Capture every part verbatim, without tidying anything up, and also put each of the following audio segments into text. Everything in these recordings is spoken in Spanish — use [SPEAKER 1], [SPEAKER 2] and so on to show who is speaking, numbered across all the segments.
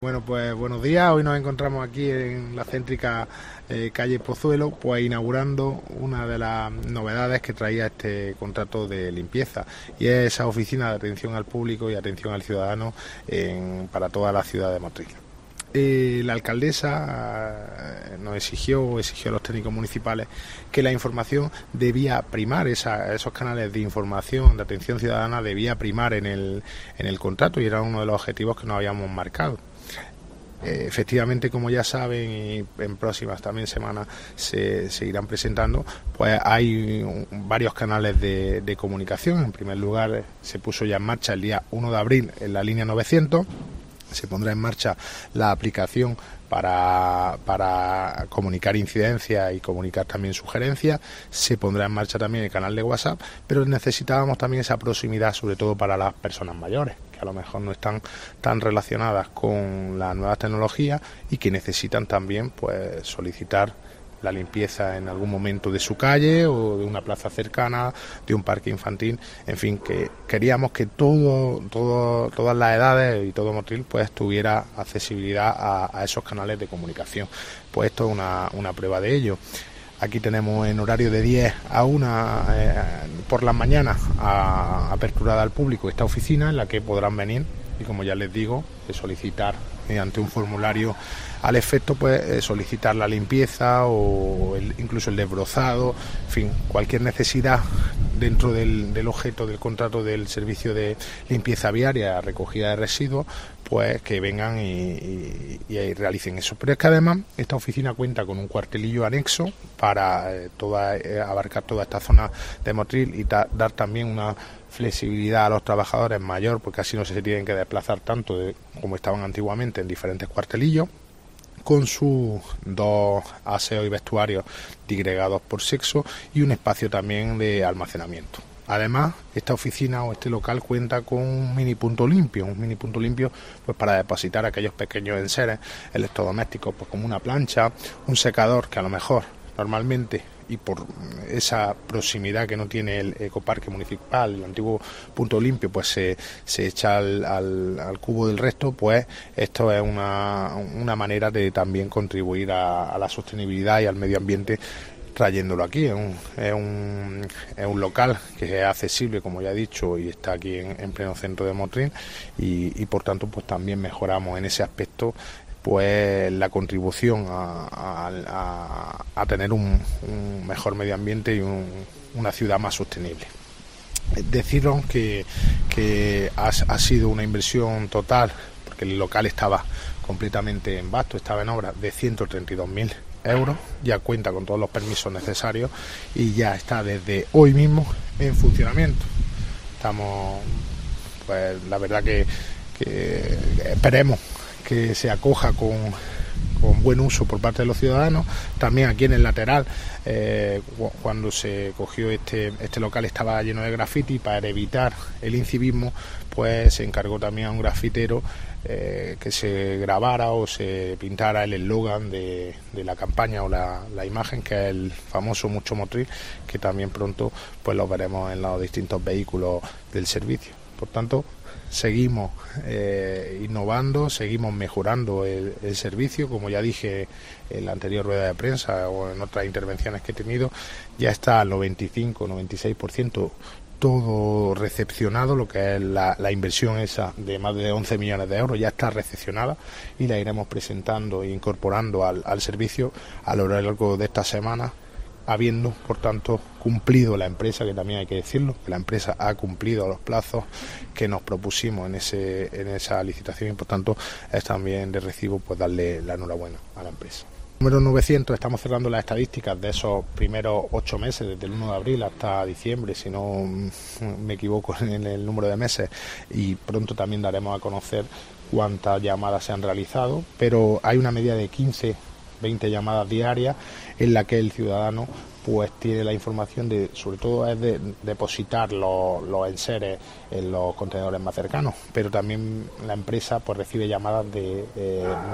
[SPEAKER 1] Bueno, pues buenos días. Hoy nos encontramos aquí en la céntrica eh, calle Pozuelo, pues inaugurando una de las novedades que traía este contrato de limpieza, y es esa oficina de atención al público y atención al ciudadano en, para toda la ciudad de Motril. Eh, la alcaldesa eh, nos exigió, exigió a los técnicos municipales que la información debía primar, esa, esos canales de información, de atención ciudadana debía primar en el, en el contrato, y era uno de los objetivos que nos habíamos marcado. Eh, efectivamente, como ya saben, y en próximas también semanas se, se irán presentando, pues hay un, varios canales de, de comunicación. En primer lugar, se puso ya en marcha el día uno de abril en la línea novecientos, se pondrá en marcha la aplicación para, para comunicar incidencias y comunicar también sugerencias, se pondrá en marcha también el canal de WhatsApp, pero necesitábamos también esa proximidad, sobre todo para las personas mayores, que a lo mejor no están tan relacionadas con las nuevas tecnologías y que necesitan también pues solicitar la limpieza en algún momento de su calle o de una plaza cercana, de un parque infantil, en fin, que queríamos que todo, todo, todas las edades y todo Motril pues tuviera accesibilidad a, a esos canales de comunicación. Pues esto es una, una prueba de ello. Aquí tenemos en horario de diez a una eh, por las mañanas a, aperturada al público esta oficina en la que podrán venir y, como ya les digo, solicitar mediante un formulario al efecto, pues eh, solicitar la limpieza o el, incluso el desbrozado, en fin, cualquier necesidad dentro del, del objeto del contrato del servicio de limpieza viaria, recogida de residuos, pues que vengan y, y, y realicen eso. Pero es que además esta oficina cuenta con un cuartelillo anexo para eh, toda, eh, abarcar toda esta zona de Motril y ta, dar también una flexibilidad a los trabajadores mayor, porque así no se tienen que desplazar tanto de, como estaban antiguamente en diferentes cuartelillos, con sus dos aseos y vestuarios digregados por sexo y un espacio también de almacenamiento. Además, esta oficina o este local cuenta con un mini punto limpio, un mini punto limpio pues para depositar aquellos pequeños enseres electrodomésticos, pues como una plancha, un secador que a lo mejor normalmente, y por esa proximidad que no tiene el ecoparque municipal, el antiguo punto limpio, pues se, se echa al, al, al cubo del resto, pues esto es una, una manera de también contribuir a, a la sostenibilidad y al medio ambiente trayéndolo aquí. Es un, es un, es un local que es accesible, como ya he dicho, y está aquí en, en pleno centro de Motril, y, y por tanto pues también mejoramos en ese aspecto pues la contribución a, a, a tener un, un mejor medio ambiente y un, una ciudad más sostenible. Deciros que, que ha, ha sido una inversión total, porque el local estaba completamente en basto, estaba en obra, de ciento treinta y dos mil euros, ya cuenta con todos los permisos necesarios y ya está desde hoy mismo en funcionamiento. Estamos, pues la verdad que, que esperemos que se acoja con, con buen uso por parte de los ciudadanos. También aquí en el lateral, eh, cuando se cogió este, este local estaba lleno de grafiti, para evitar el incivismo pues se encargó también a un grafitero eh, que se grabara o se pintara el eslogan de, de la campaña o la, la imagen, que es el famoso Mucho Motril, que también pronto pues lo veremos en los distintos vehículos del servicio. Por tanto, seguimos eh, innovando, seguimos mejorando el, el servicio. Como ya dije en la anterior rueda de prensa o en otras intervenciones que he tenido, ya está al noventa y cinco, noventa y seis por ciento todo recepcionado, lo que es la, la inversión esa de más de once millones de euros ya está recepcionada y la iremos presentando e incorporando al, al servicio a lo largo de esta semana, habiendo, por tanto, cumplido la empresa, que también hay que decirlo, que la empresa ha cumplido los plazos que nos propusimos en ese en esa licitación, y por tanto es también de recibo pues darle la enhorabuena a la empresa. Número novecientos, estamos cerrando las estadísticas de esos primeros ocho meses, desde el uno de abril hasta diciembre, si no me equivoco en el número de meses, y pronto también daremos a conocer cuántas llamadas se han realizado, pero hay una media de quince, veinte llamadas diarias en la que el ciudadano pues tiene la información de, sobre todo es de depositar los, los enseres en los contenedores más cercanos, pero también la empresa pues recibe llamadas de, de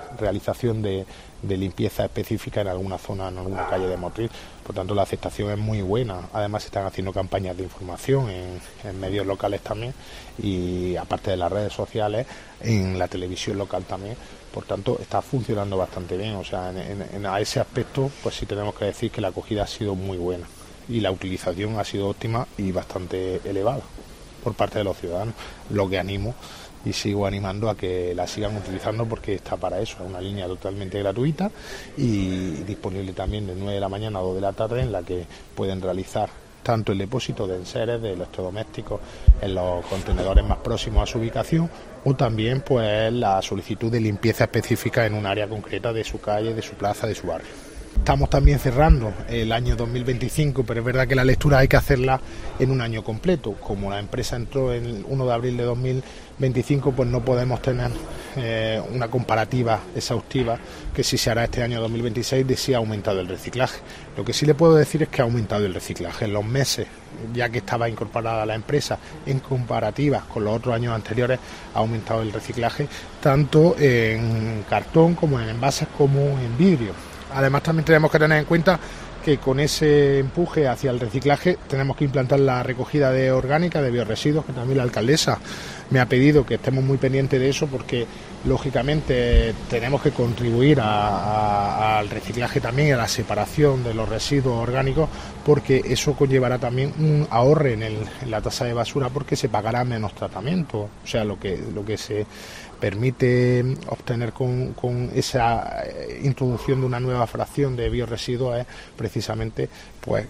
[SPEAKER 1] realización de, de limpieza específica en alguna zona, en alguna calle de Motril. Por tanto, la aceptación es muy buena. Además, se están haciendo campañas de información en, en medios locales también, y aparte de las redes sociales, en la televisión local también. Por tanto, está funcionando bastante bien. O sea, en, en, en a ese aspecto, pues sí tenemos que decir que la acogida ha sido muy buena y la utilización ha sido óptima y bastante elevada por parte de los ciudadanos, lo que animo y sigo animando a que la sigan utilizando, porque está para eso. Es una línea totalmente gratuita y disponible también de nueve de la mañana a dos de la tarde, en la que pueden realizar tanto el depósito de enseres, de electrodomésticos en los contenedores más próximos a su ubicación, o también pues la solicitud de limpieza específica en un área concreta de su calle, de su plaza, de su barrio. Estamos también cerrando el año dos mil veinticinco, pero es verdad que la lectura hay que hacerla en un año completo. Como la empresa entró en el uno de abril de dos mil veinticinco, pues no podemos tener eh, una comparativa exhaustiva que si se hará este año dos mil veintiséis de si ha aumentado el reciclaje. Lo que sí le puedo decir es que ha aumentado el reciclaje. En los meses, ya que estaba incorporada la empresa, en comparativa con los otros años anteriores, ha aumentado el reciclaje tanto en cartón como en envases como en vidrio. Además, también tenemos que tener en cuenta que con ese empuje hacia el reciclaje tenemos que implantar la recogida de orgánica, de biorresiduos, que también la alcaldesa me ha pedido que estemos muy pendientes de eso, porque lógicamente tenemos que contribuir a, a, al reciclaje también y a la separación de los residuos orgánicos, porque eso conllevará también un ahorro en, el, en la tasa de basura, porque se pagará menos tratamiento. O sea, lo que, lo que se permite obtener con, con esa introducción de una nueva fracción de biorresiduos es precisamente pues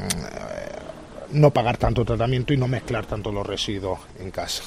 [SPEAKER 1] no pagar tanto tratamiento y no mezclar tanto los residuos en casa.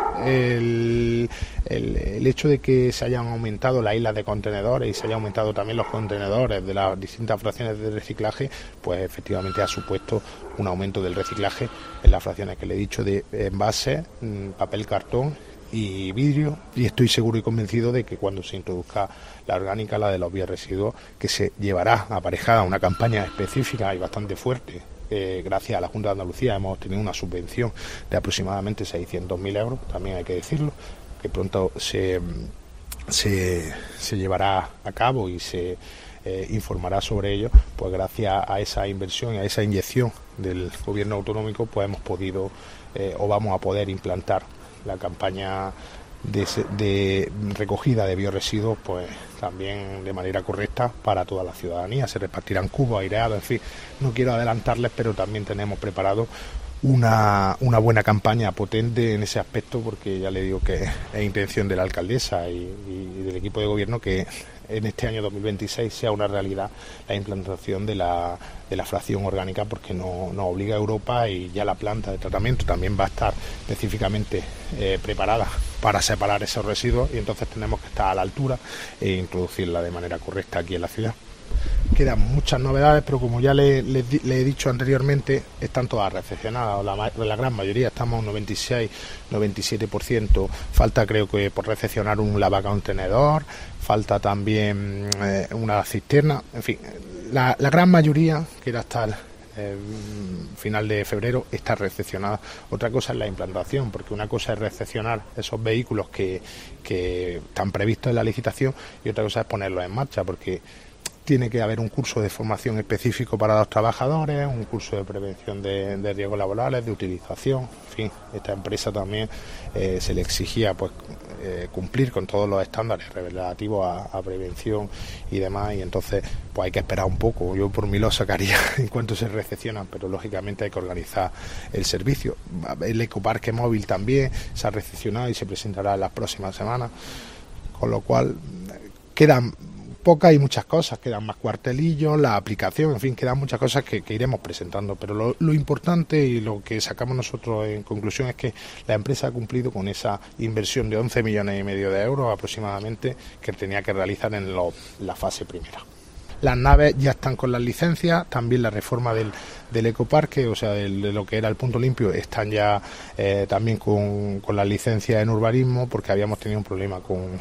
[SPEAKER 1] El, el, el hecho de que se hayan aumentado las islas de contenedores y se hayan aumentado también los contenedores de las distintas fracciones de reciclaje, pues efectivamente ha supuesto un aumento del reciclaje en las fracciones que le he dicho de envases, papel cartón y vidrio, y estoy seguro y convencido de que cuando se introduzca la orgánica, la de los biorresiduos, que se llevará aparejada una campaña específica y bastante fuerte. Eh, gracias a la Junta de Andalucía hemos obtenido una subvención de aproximadamente seiscientos mil euros, también hay que decirlo, que pronto se, se, se llevará a cabo y se eh, informará sobre ello. Pues gracias a esa inversión y a esa inyección del gobierno autonómico, pues hemos podido eh, o vamos a poder implantar la campaña de, de recogida de biorresiduos, pues también de manera correcta para toda la ciudadanía. Se repartirán cubos aireados, en fin, no quiero adelantarles, pero también tenemos preparado una, una buena campaña potente en ese aspecto, porque ya le digo que es intención de la alcaldesa y, y del equipo de gobierno que en este año dos mil veintiséis sea una realidad la implantación de la, de la fracción orgánica, porque nos no obliga a Europa, y ya la planta de tratamiento también va a estar específicamente eh, preparada para separar esos residuos, y entonces tenemos que estar a la altura e introducirla de manera correcta aquí en la ciudad. Quedan muchas novedades, pero como ya le, le, le he dicho anteriormente, están todas recepcionadas, la, la gran mayoría, estamos a un noventa y seis noventa y siete por ciento. Falta, creo que, por recepcionar un lavacontenedor, falta también eh, una cisterna, en fin, la, la gran mayoría, que era hasta el eh, final de febrero, está recepcionada. Otra cosa es la implantación, porque una cosa es recepcionar esos vehículos que, que están previstos en la licitación, y otra cosa es ponerlos en marcha, porque tiene que haber un curso de formación específico para los trabajadores, un curso de prevención de, de riesgos laborales, de utilización. En fin, esta empresa también eh, se le exigía pues eh, cumplir con todos los estándares relativos a, a prevención y demás, y entonces pues hay que esperar un poco. Yo por mí lo sacaría en cuanto se recepcionan, pero lógicamente hay que organizar el servicio. El ecoparque móvil también se ha recepcionado y se presentará en las próximas semanas, con lo cual quedan pocas y muchas cosas, quedan más cuartelillos, la aplicación, en fin, quedan muchas cosas que, que iremos presentando, pero lo, lo importante y lo que sacamos nosotros en conclusión es que la empresa ha cumplido con esa inversión de once millones y medio de euros aproximadamente que tenía que realizar en lo, la fase primera. Las naves ya están con las licencias, también la reforma del, del ecoparque, o sea, del, de lo que era el punto limpio, están ya eh, también con, con las licencias en urbanismo, porque habíamos tenido un problema con...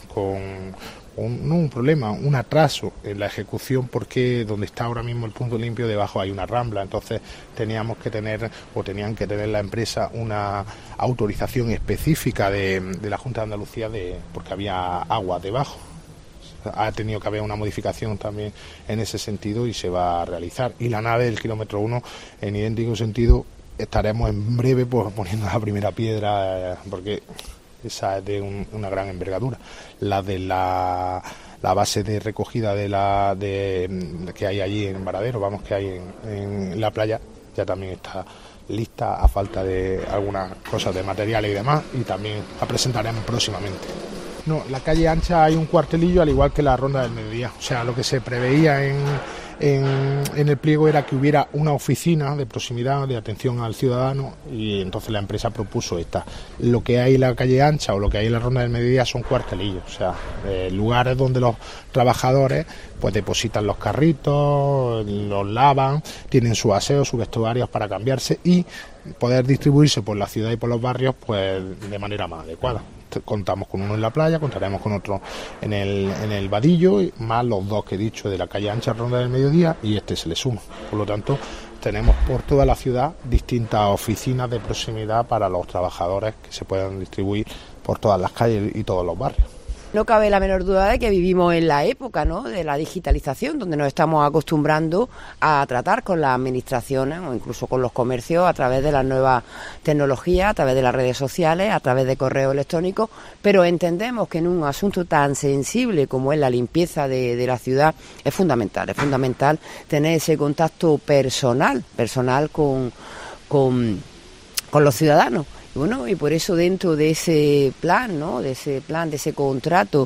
[SPEAKER 1] con Un, no un problema, un atraso en la ejecución, porque donde está ahora mismo el punto limpio debajo hay una rambla, entonces teníamos que tener o tenían que tener la empresa una autorización específica de, de la Junta de Andalucía de porque había agua debajo. ha tenido que haber una modificación también en ese sentido y se va a realizar. Y la nave del kilómetro uno, en idéntico sentido, estaremos en breve pues poniendo la primera piedra, porque esa es de un, una gran envergadura. La de la, la base de recogida de la de, de que hay allí en Varadero, vamos, que hay en, en la playa, ya también está lista a falta de algunas cosas de materiales y demás, y también la presentaremos próximamente. No, la calle ancha hay un cuartelillo, al igual que la ronda del mediodía. O sea, lo que se preveía en, en, en el pliego era que hubiera una oficina de proximidad, de atención al ciudadano, y entonces la empresa propuso esta. Lo que hay en la calle ancha o lo que hay en la ronda del mediodía son cuartelillos, o sea, eh, lugares donde los trabajadores pues depositan los carritos, los lavan, tienen su aseo, sus vestuarios para cambiarse y poder distribuirse por la ciudad y por los barrios pues de manera más adecuada. Contamos con uno en la playa, contaremos con otro en el, en el Vadillo, más los dos que he dicho de la calle ancha, ronda del mediodía, y este se le suma. Por lo tanto, tenemos por toda la ciudad distintas oficinas de proximidad para los trabajadores que se puedan distribuir por todas las calles y todos los barrios.
[SPEAKER 2] No cabe la menor duda de que vivimos en la época, ¿no?, de la digitalización, donde nos estamos acostumbrando a tratar con las administraciones o incluso con los comercios a través de las nuevas tecnologías, a través de las redes sociales, a través de correo electrónico, pero entendemos que en un asunto tan sensible como es la limpieza de, de la ciudad es fundamental, es fundamental tener ese contacto personal, personal con, con, con los ciudadanos. Bueno, y por eso dentro de ese plan, ¿no?, de ese plan, de ese contrato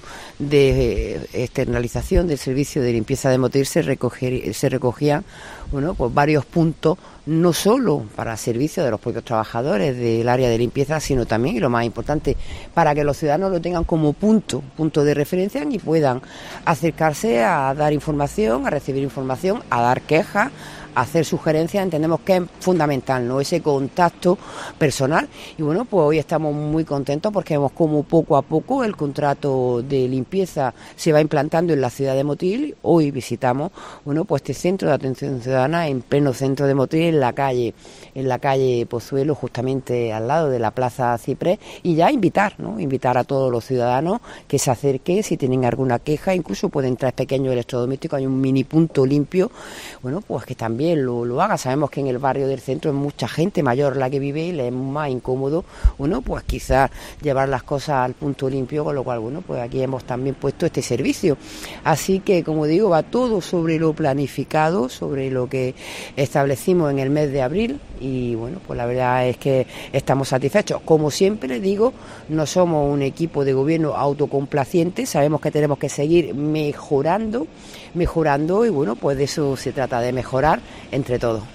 [SPEAKER 2] de externalización del servicio de limpieza de motel se recogía, se recogían, bueno, pues varios puntos, no solo para servicio de los propios trabajadores del área de limpieza, sino también, y lo más importante, para que los ciudadanos lo tengan como punto, punto de referencia y puedan acercarse a dar información, a recibir información, a dar quejas, hacer sugerencias. Entendemos que es fundamental, ¿no?, ese contacto personal. Y bueno, pues hoy estamos muy contentos porque vemos como poco a poco el contrato de limpieza se va implantando en la ciudad de Motril. Hoy visitamos, bueno, pues este centro de atención ciudadana en pleno centro de Motril, en la calle, en la calle Pozuelo, justamente al lado de la Plaza Ciprés, y ya invitar, ¿no?, invitar a todos los ciudadanos que se acerquen si tienen alguna queja, incluso pueden traer pequeños electrodomésticos, hay un mini punto limpio, bueno, pues que también Lo, lo haga. Sabemos que en el barrio del centro es mucha gente mayor la que vive y le es más incómodo, bueno, pues quizás llevar las cosas al punto limpio, con lo cual, bueno, pues aquí hemos también puesto este servicio. Así que, como digo, va todo sobre lo planificado, sobre lo que establecimos en el mes de abril y, bueno, pues la verdad es que estamos satisfechos. Como siempre digo, no somos un equipo de gobierno autocomplaciente, sabemos que tenemos que seguir mejorando, mejorando y, bueno, pues de eso se trata, de mejorar entre todos.